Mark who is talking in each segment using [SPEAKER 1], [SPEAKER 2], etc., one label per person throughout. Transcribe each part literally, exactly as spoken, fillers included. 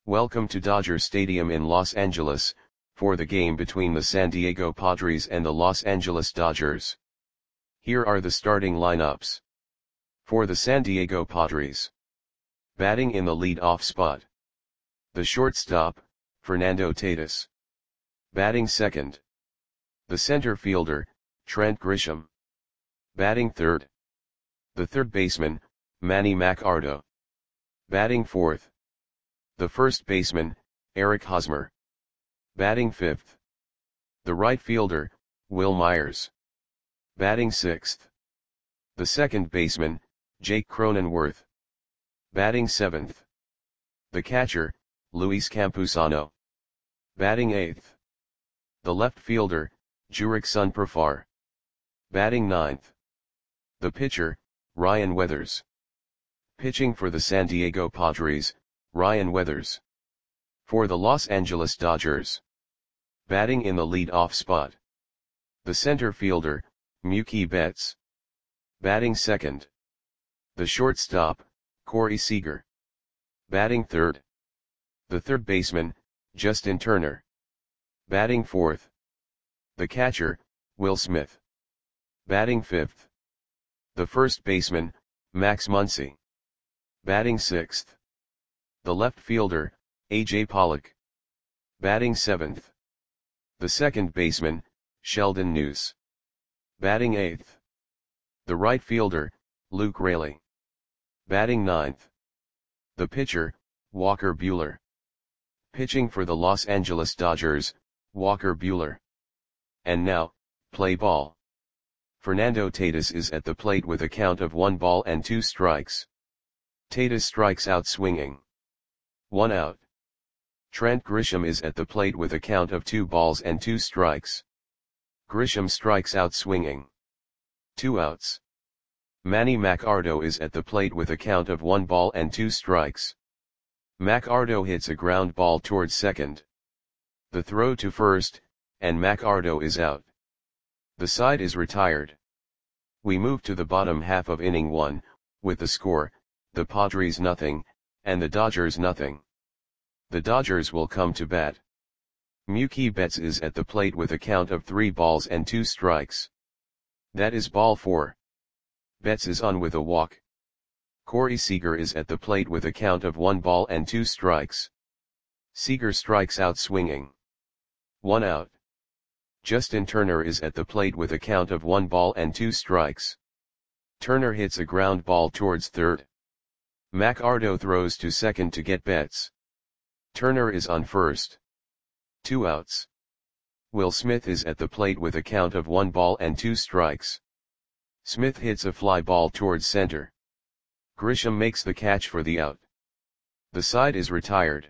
[SPEAKER 1] Welcome to Dodger Stadium in Los Angeles, for the game between the San Diego Padres and the Los Angeles Dodgers. Here are the starting lineups. For the San Diego Padres. Batting in the lead-off spot. The shortstop, Fernando Tatis. Batting second. The center fielder, Trent Grisham. Batting third. The third baseman, Manny Machado. Batting fourth. The first baseman, Eric Hosmer. Batting fifth. The right fielder, Wil Myers. Batting sixth. The second baseman, Jake Cronenworth. Batting seventh. The catcher, Luis Campusano. Batting eighth. The left fielder, Jurickson Profar. Batting ninth. The pitcher, Ryan Weathers. Pitching for the San Diego Padres, Ryan Weathers. For the Los Angeles Dodgers. Batting in the lead-off spot. The center fielder, Mookie Betts. Batting second. The shortstop, Corey Seager. Batting third. The third baseman, Justin Turner. Batting fourth. The catcher, Will Smith. Batting fifth. The first baseman, Max Muncy. Batting sixth. The left fielder, A J Pollock. Batting seventh. The second baseman, Sheldon Neuse. Batting eighth. The right fielder, Luke Raley. Batting ninth. The pitcher, Walker Buehler. Pitching for the Los Angeles Dodgers, Walker Buehler. And now, play ball. Fernando Tatis is at the plate with a count of one ball and two strikes. Tatis strikes out swinging. One out. Trent Grisham is at the plate with a count of two balls and two strikes. Grisham strikes out swinging. Two outs. Manny Machado is at the plate with a count of one ball and two strikes. Machado hits a ground ball towards second. The throw to first, and Machado is out. The side is retired. We move to the bottom half of inning one, with the score, the Padres nothing, and the Dodgers nothing. The Dodgers will come to bat. Mookie Betts is at the plate with a count of three balls and two strikes. That is ball four. Betts is on with a walk. Corey Seager is at the plate with a count of one ball and two strikes. Seager strikes out swinging. One out. Justin Turner is at the plate with a count of one ball and two strikes. Turner hits a ground ball towards third. Machado throws to second to get Betts. Turner is on first. Two outs. Will Smith is at the plate with a count of one ball and two strikes. Smith hits a fly ball towards center. Grisham makes the catch for the out. The side is retired.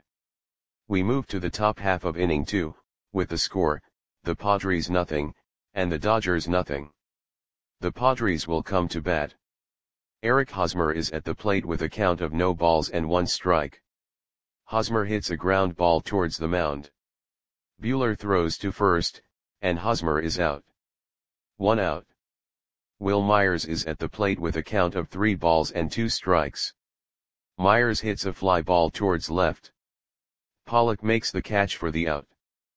[SPEAKER 1] We move to the top half of inning two, with the score, the Padres nothing, and the Dodgers nothing. The Padres will come to bat. Eric Hosmer is at the plate with a count of no balls and one strike. Hosmer hits a ground ball towards the mound. Buehler throws to first, and Hosmer is out. One out. Wil Myers is at the plate with a count of three balls and two strikes. Myers hits a fly ball towards left. Pollock makes the catch for the out.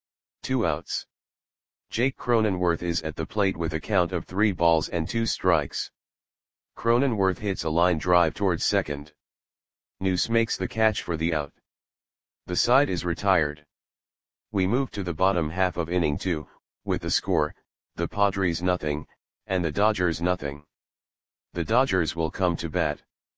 [SPEAKER 1] Two outs. Jake Cronenworth is at the plate with a count of three balls and two strikes. Cronenworth hits a line drive towards second. Neuse makes the catch for the out. The side is retired. We move to the bottom half of inning two, with the score, the Padres nothing, and the Dodgers nothing. The Dodgers will come to bat.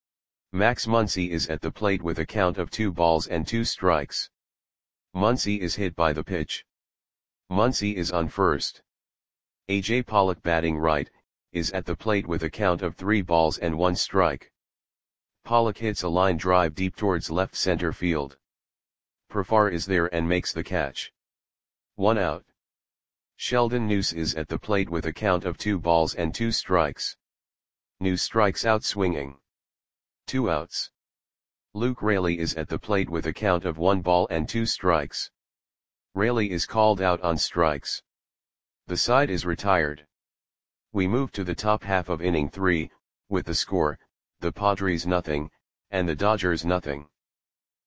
[SPEAKER 1] Max Muncy is at the plate with a count of two balls and two strikes. Muncy is hit by the pitch. Muncy is on first. A J Pollock batting right, is at the plate with a count of three balls and one strike. Pollock hits a line drive deep towards left center field. Profar is there and makes the catch. One out. Sheldon Neuse is at the plate with a count of two balls and two strikes. Neuse strikes out swinging. Two outs. Luke Raley is at the plate with a count of one ball and two strikes. Raley is called out on strikes. The side is retired. We move to the top half of inning three, with the score, the Padres nothing, and the Dodgers nothing.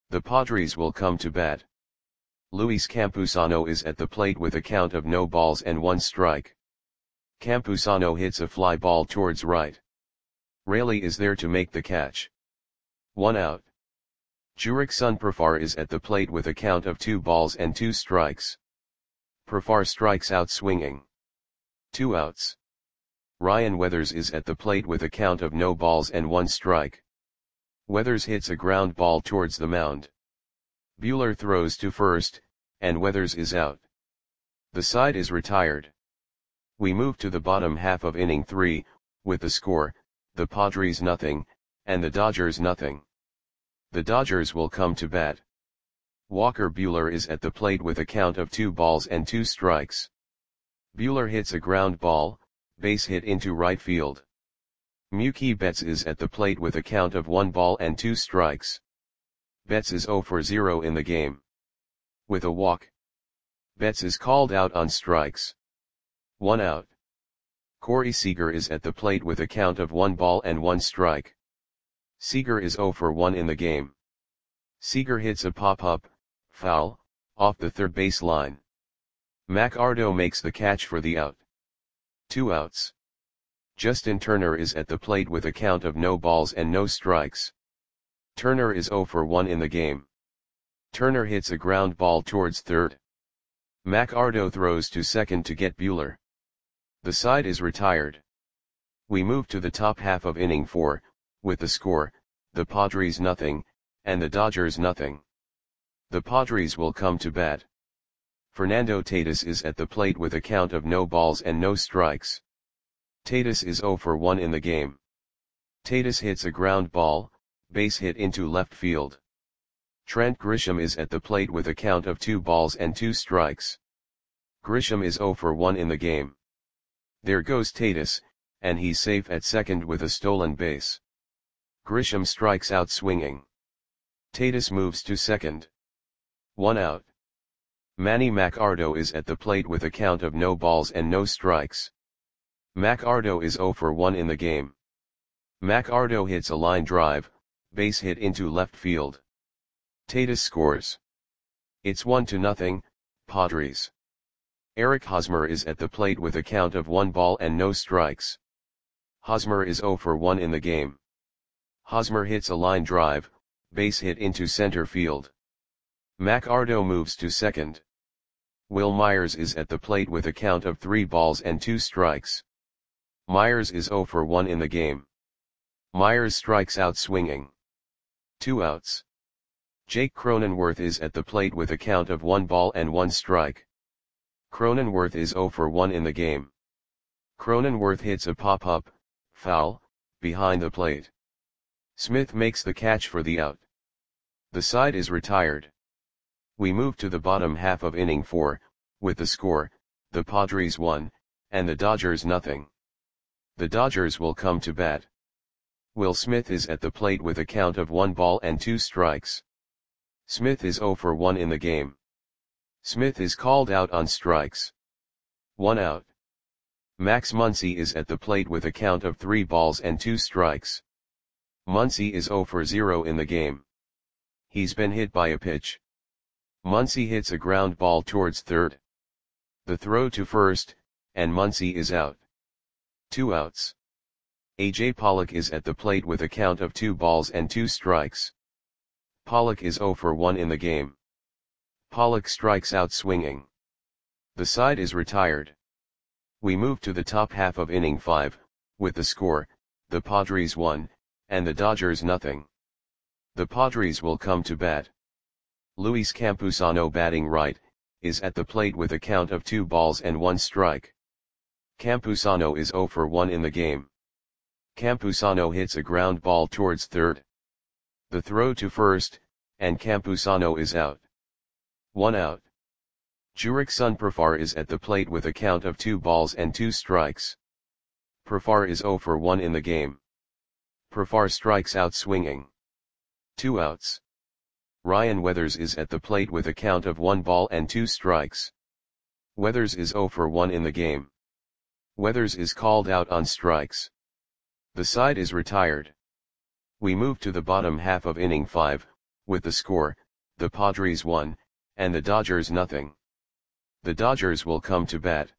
[SPEAKER 1] The Padres will come to bat. Luis Campusano is at the plate with a count of no balls and one strike. Campusano hits a fly ball towards right. Raley is there to make the catch. One out. Jurickson Profar is at the plate with a count of two balls and two strikes. Profar strikes out swinging. Two outs. Ryan Weathers is at the plate with a count of no balls and one strike. Weathers hits a ground ball towards the mound. Buehler throws to first, and Weathers is out. The side is retired. We move to the bottom half of inning three, with the score, the Padres nothing, and the Dodgers nothing. The Dodgers will come to bat. Walker Buehler is at the plate with a count of two balls and two strikes. Buehler hits a ground ball, base hit into right field. Mookie Betts is at the plate with a count of one ball and two strikes. Betts is zero for zero in the game. With a walk. Betts is called out on strikes. One out. Corey Seager is at the plate with a count of one ball and one strike. Seager is zero for one in the game. Seager hits a pop-up, foul, off the third base line. McArdo makes the catch for the out. Two outs. Justin Turner is at the plate with a count of no balls and no strikes. Turner is zero for one in the game. Turner hits a ground ball towards third. McArdo throws to second to get Buehler. The side is retired. We move to the top half of inning four, with the score, the Padres nothing, and the Dodgers nothing. The Padres will come to bat. Fernando Tatis is at the plate with a count of no balls and no strikes. Tatis is zero for one in the game. Tatis hits a ground ball, base hit into left field. Trent Grisham is at the plate with a count of two balls and two strikes. Grisham is zero for one in the game. There goes Tatis, and he's safe at second with a stolen base. Grisham strikes out swinging. Tatis moves to second. One out. Manny McArdo is at the plate with a count of no balls and no strikes. McArdo is zero for one in the game. McArdo hits a line drive, base hit into left field. Tatis scores. It's one to nothing, Padres. Eric Hosmer is at the plate with a count of one ball and no strikes. Hosmer is zero for one in the game. Hosmer hits a line drive, base hit into center field. McArdo moves to second. Will Myers is at the plate with a count of three balls and two strikes. Myers is zero for one in the game. Myers strikes out swinging. Two outs. Jake Cronenworth is at the plate with a count of one ball and one strike. Cronenworth is zero for one in the game. Cronenworth hits a pop-up, foul, behind the plate. Smith makes the catch for the out. The side is retired. We move to the bottom half of inning four, with the score, the Padres one, and the Dodgers nothing. The Dodgers will come to bat. Will Smith is at the plate with a count of one ball and two strikes. Smith is zero for one in the game. Smith is called out on strikes. One out. Max Muncy is at the plate with a count of three balls and two strikes. Muncy is zero for zero in the game. He's been hit by a pitch. Muncy hits a ground ball towards third. The throw to first, and Muncy is out. Two outs. A J Pollock is at the plate with a count of two balls and two strikes. Pollock is zero for one in the game. Pollock strikes out swinging. The side is retired. We move to the top half of inning five, with the score, the Padres one, and the Dodgers nothing. The Padres will come to bat. Luis Campusano batting right, is at the plate with a count of two balls and one strike. Campusano is zero for one in the game. Campusano hits a ground ball towards third. The throw to first, and Campusano is out. One out. Jurickson Profar is at the plate with a count of two balls and two strikes. Profar is zero for one in the game. Profar strikes out swinging. Two outs. Ryan Weathers is at the plate with a count of one ball and two strikes. Weathers is zero for one in the game. Weathers is called out on strikes. The side is retired. We move to the bottom half of inning five, with the score, the Padres one, and the Dodgers nothing. The Dodgers will come to bat.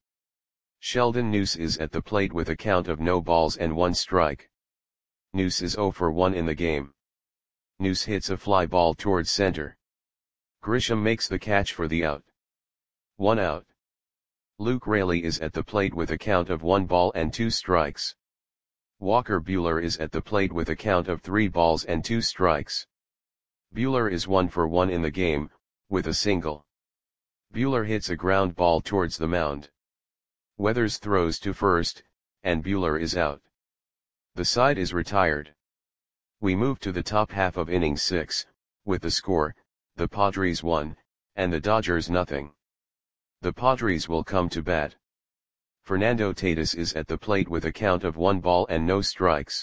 [SPEAKER 1] Sheldon Neuse is at the plate with a count of no balls and one strike. Neuse is oh for one in the game. Neuse hits a fly ball towards center. Grisham makes the catch for the out. One out. Luke Raley is at the plate with a count of one ball and two strikes. Walker Buehler is at the plate with a count of three balls and two strikes. Buehler is one for one in the game, with a single. Buehler hits a ground ball towards the mound. Weathers throws to first, and Buehler is out. The side is retired. We move to the top half of inning six, with the score, the Padres one, and the Dodgers nothing. The Padres will come to bat. Fernando Tatis is at the plate with a count of one ball and no strikes.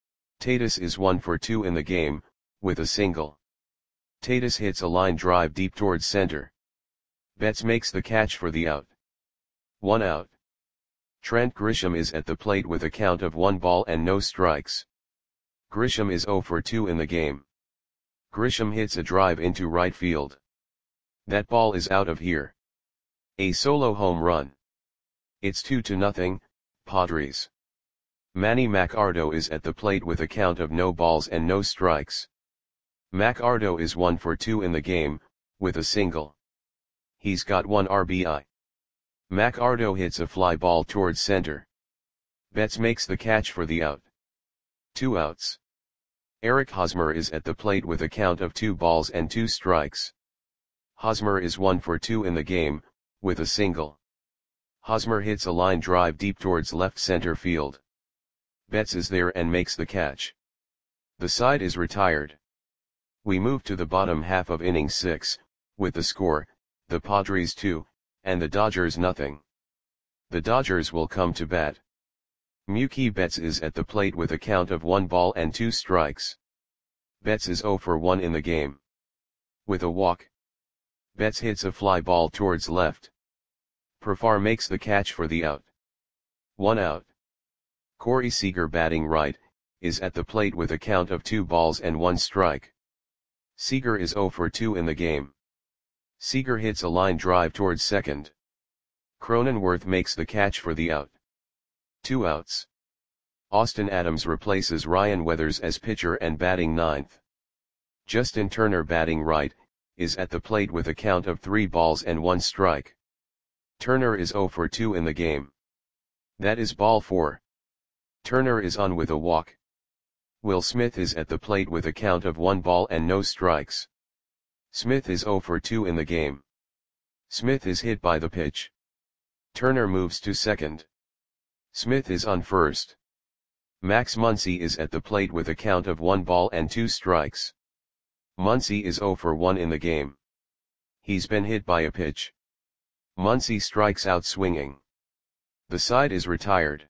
[SPEAKER 1] Tatis is one for two in the game, with a single. Tatis hits a line drive deep towards center. Betts makes the catch for the out. One out. Trent Grisham is at the plate with a count of one ball and no strikes. Grisham is oh for two in the game. Grisham hits a drive into right field. That ball is out of here. A solo home run. It's two to nothing, Padres. Manny Machado is at the plate with a count of no balls and no strikes. Machado is one for two in the game, with a single. He's got one R B I. Machado hits a fly ball towards center. Betts makes the catch for the out. Two outs. Eric Hosmer is at the plate with a count of two balls and two strikes. Hosmer is one for two in the game, with a single. Hosmer hits a line drive deep towards left center field. Betts is there and makes the catch. The side is retired. We move to the bottom half of inning six, with the score, the Padres two, and the Dodgers nothing. The Dodgers will come to bat. Mookie Betts is at the plate with a count of one ball and two strikes. Betts is oh for one in the game. With a walk. Betts hits a fly ball towards left. Profar makes the catch for the out. One out. Corey Seager batting right, is at the plate with a count of two balls and one strike. Seager is oh for two in the game. Seager hits a line drive towards second. Cronenworth makes the catch for the out. Two outs. Austin Adams replaces Ryan Weathers as pitcher and batting ninth. Justin Turner batting right, is at the plate with a count of three balls and one strike. Turner is oh for two in the game. That is ball four. Turner is on with a walk. Will Smith is at the plate with a count of one ball and no strikes. Smith is oh for two in the game. Smith is hit by the pitch. Turner moves to second. Smith is on first. Max Muncy is at the plate with a count of one ball and two strikes. Muncy is oh for one in the game. He's been hit by a pitch. Muncy strikes out swinging. The side is retired.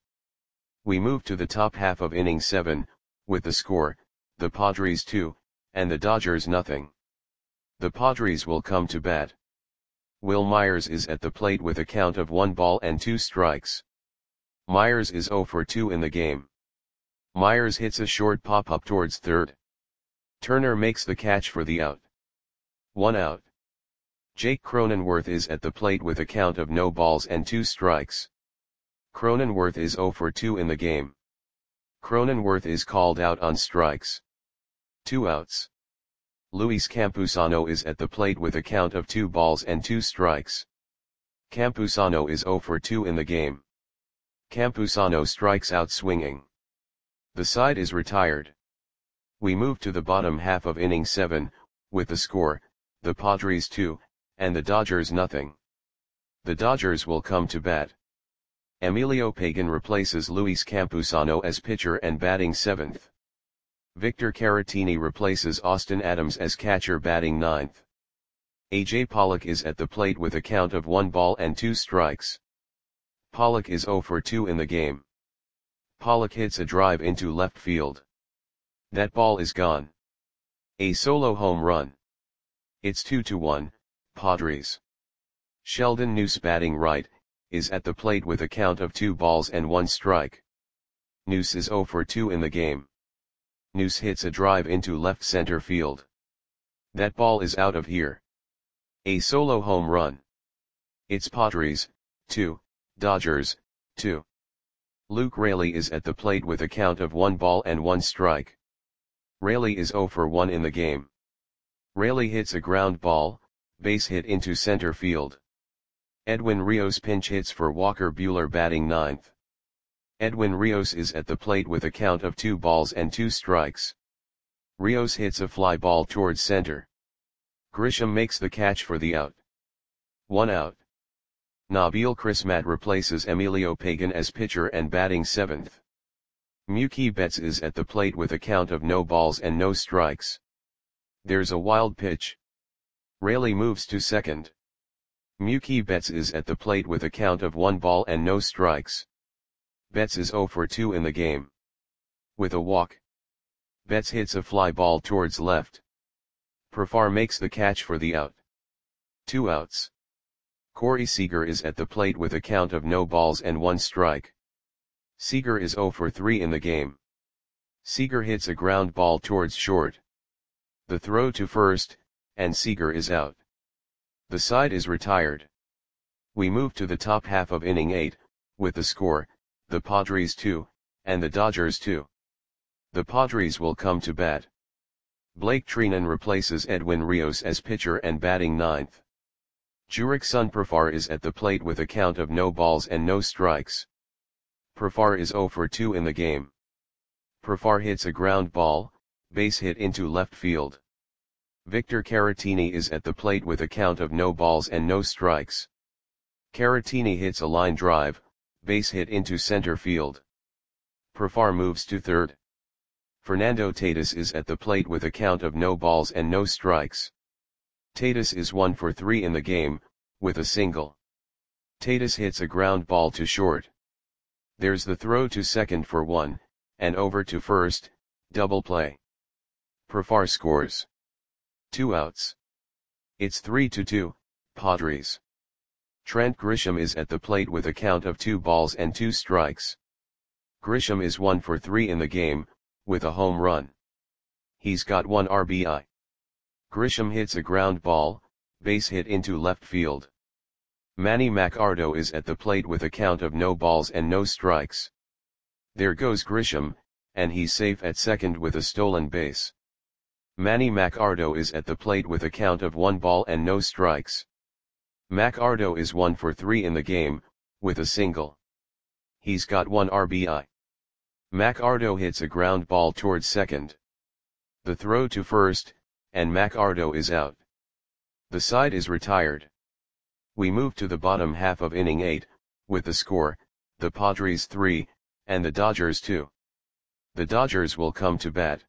[SPEAKER 1] We move to the top half of inning seven, with the score, the Padres two, and the Dodgers nothing. The Padres will come to bat. Will Myers is at the plate with a count of one ball and two strikes. Myers is oh for two in the game. Myers hits a short pop-up towards third. Turner makes the catch for the out. One out. Jake Cronenworth is at the plate with a count of no balls and two strikes. Cronenworth is oh for two in the game. Cronenworth is called out on strikes. Two outs. Luis Campusano is at the plate with a count of two balls and two strikes. Campusano is oh for two in the game. Campusano strikes out swinging. The side is retired. We move to the bottom half of inning seven, with the score, the Padres two, and the Dodgers nothing. The Dodgers will come to bat. Emilio Pagan replaces Luis Campusano as pitcher and batting seventh. Victor Caratini replaces Austin Adams as catcher batting ninth. A J Pollock is at the plate with a count of one ball and two strikes. Pollock is oh for two in the game. Pollock hits a drive into left field. That ball is gone. A solo home run. It's two to one, Padres. Sheldon Neuse batting right, is at the plate with a count of two balls and one strike. Neuse is oh for two in the game. Neuse hits a drive into left center field. That ball is out of here. A solo home run. It's Padres, two, Dodgers, two. Luke Raley is at the plate with a count of one ball and one strike. Raley is zero for one in the game. Raley hits a ground ball, base hit into center field. Edwin Rios pinch hits for Walker Buehler batting ninth. Edwin Rios is at the plate with a count of two balls and two strikes. Rios hits a fly ball towards center. Grisham makes the catch for the out. One out. Nabil Crismatt replaces Emilio Pagan as pitcher and batting seventh. Mookie Betts is at the plate with a count of no balls and no strikes. There's a wild pitch. Raley moves to second. Mookie Betts is at the plate with a count of one ball and no strikes. Betts is zero for two in the game. With a walk. Betts hits a fly ball towards left. Profar makes the catch for the out. Two outs. Corey Seager is at the plate with a count of no balls and one strike. Seager is zero for three in the game. Seager hits a ground ball towards short. The throw to first, and Seager is out. The side is retired. We move to the top half of inning eight, with the score, the Padres two, and the Dodgers two. The Padres will come to bat. Blake Treinen replaces Edwin Rios as pitcher and batting ninth. Jurickson Profar is at the plate with a count of no balls and no strikes. Profar is zero for two in the game. Profar hits a ground ball, base hit into left field. Victor Caratini is at the plate with a count of no balls and no strikes. Caratini hits a line drive, base hit into center field. Profar moves to third. Fernando Tatis is at the plate with a count of no balls and no strikes. Tatis is one for three in the game, with a single. Tatis hits a ground ball to short. There's the throw to second for one, and over to first, double play. Profar scores. Two outs. It's three to two, Padres. Trent Grisham is at the plate with a count of two balls and two strikes. Grisham is one for three in the game, with a home run. He's got one R B I. Grisham hits a ground ball, base hit into left field. Manny Machado is at the plate with a count of no balls and no strikes. There goes Grisham, and he's safe at second with a stolen base. Manny Machado is at the plate with a count of one ball and no strikes. Machado is one for three in the game, with a single. He's got one R B I. Machado hits a ground ball towards second. The throw to first, and Machado is out. The side is retired. We move to the bottom half of inning eight, with the score, the Padres three, and the Dodgers two. The Dodgers will come to bat.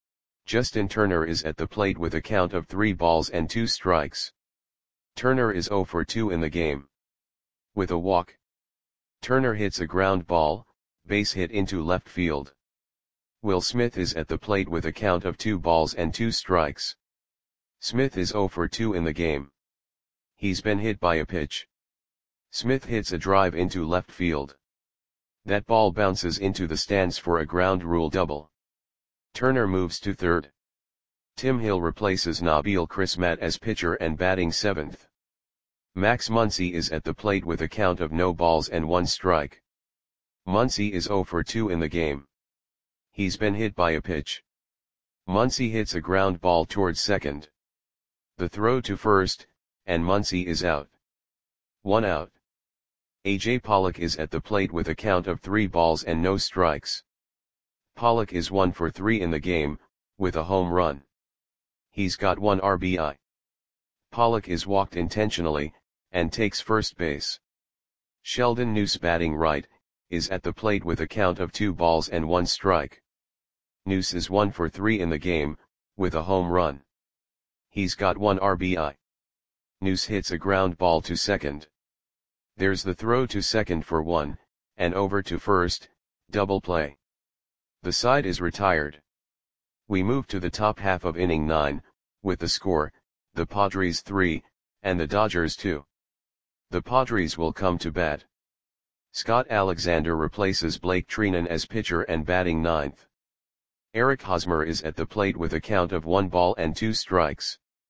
[SPEAKER 1] Justin Turner is at the plate with a count of three balls and two strikes. Turner is zero for two in the game. With a walk. Turner hits a ground ball, base hit into left field. Will Smith is at the plate with a count of two balls and two strikes. Smith is zero for two in the game. He's been hit by a pitch. Smith hits a drive into left field. That ball bounces into the stands for a ground rule double. Turner moves to third. Tim Hill replaces Nabil Crismatt as pitcher and batting seventh. Max Muncy is at the plate with a count of no balls and one strike. Muncy is zero for two in the game. He's been hit by a pitch. Muncy hits a ground ball towards second. The throw to first, and Muncy is out. One out. A J Pollock is at the plate with a count of three balls and no strikes. Pollock is one for three in the game, with a home run. He's got one R B I. Pollock is walked intentionally, and takes first base. Sheldon Neuse batting right, is at the plate with a count of two balls and one strike. Neuse is one for three in the game, with a home run. He's got one R B I. Neuse hits a ground ball to second. There's the throw to second for one, and over to first, double play. The side is retired. We move to the top half of inning nine, with the score, the Padres three, and the Dodgers two. The Padres will come to bat. Scott Alexander replaces Blake Treinen as pitcher and batting ninth. Eric Hosmer is at the plate with a count of one ball and two strikes.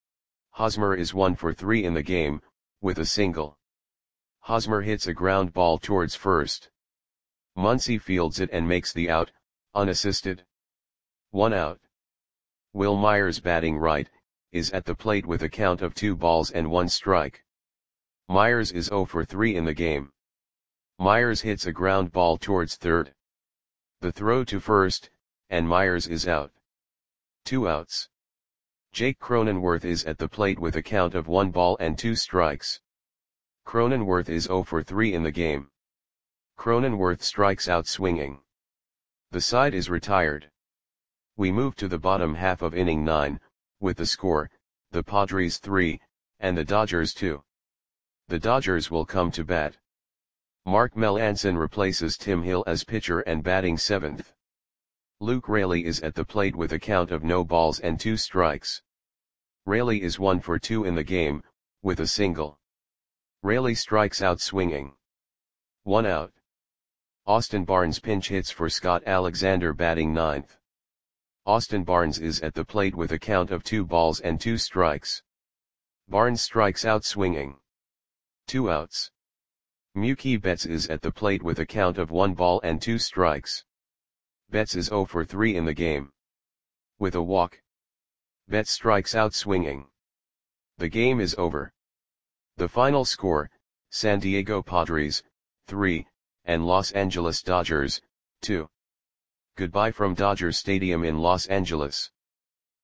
[SPEAKER 1] Hosmer is one for three in the game, with a single. Hosmer hits a ground ball towards first. Muncy fields it and makes the out, unassisted. One out. Wil Myers batting right, is at the plate with a count of two balls and one strike. Myers is zero for three in the game. Myers hits a ground ball towards third. The throw to first, and Myers is out. Two outs. Jake Cronenworth is at the plate with a count of one ball and two strikes. Cronenworth is zero for three in the game. Cronenworth strikes out swinging. The side is retired. We move to the bottom half of inning nine, with the score, the Padres three, and the Dodgers two. The Dodgers will come to bat. Mark Melancon replaces Tim Hill as pitcher and batting seventh. Luke Raley is at the plate with a count of no balls and two strikes. Raley is one for two in the game, with a single. Raley strikes out swinging. One out. Austin Barnes pinch hits for Scott Alexander batting ninth. Austin Barnes is at the plate with a count of two balls and two strikes. Barnes strikes out swinging. Two outs. Mookie Betts is at the plate with a count of one ball and two strikes. Betts is zero for three in the game. With a walk. Betts strikes out swinging. The game is over. The final score, San Diego Padres, three, and Los Angeles Dodgers, two. Goodbye from Dodger Stadium in Los Angeles.